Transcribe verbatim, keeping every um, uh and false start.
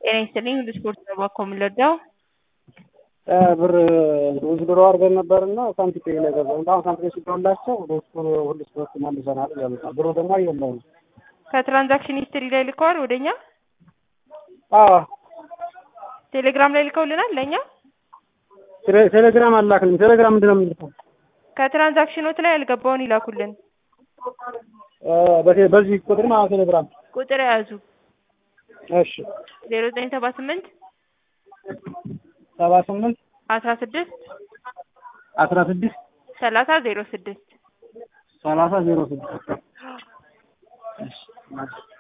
ጤና ይስጥልኝ ለስፖርት ተባኮም ለዳው ብር ወዝድሮ አርገን ነበርና ሳንቲም ላይ ገዛው እንኳን ሳንቲም ሲደውላቸው ዶክተር ሁሉ ስፖርት መልሰናል ያሉት ብሩ ደግሞ አይደለም ከትራንዛክሽን ሂስትሪ ላይ ልከዋል ወደኛ አዎ ቴሌግራም ላይ ልከውልናል ለኛ ቴሌግራም አላክልኝ ቴሌግራም ምንድነው የሚልከው ከትራንዛክሽኖት ላይ ያልገባውን ይላኩልን እ በዚህ ቁጥር ማለት ቴሌግራም ቁጥር ያዙ እሺ ዜሮ ዘጠኝ ሰባ ስምንት ሰባ ስምንት አስራ ስድስት አስራ ስድስት ሰላሳ ዜሮ ስድስት ሰላሳ ዜሮ ስድስት እሺ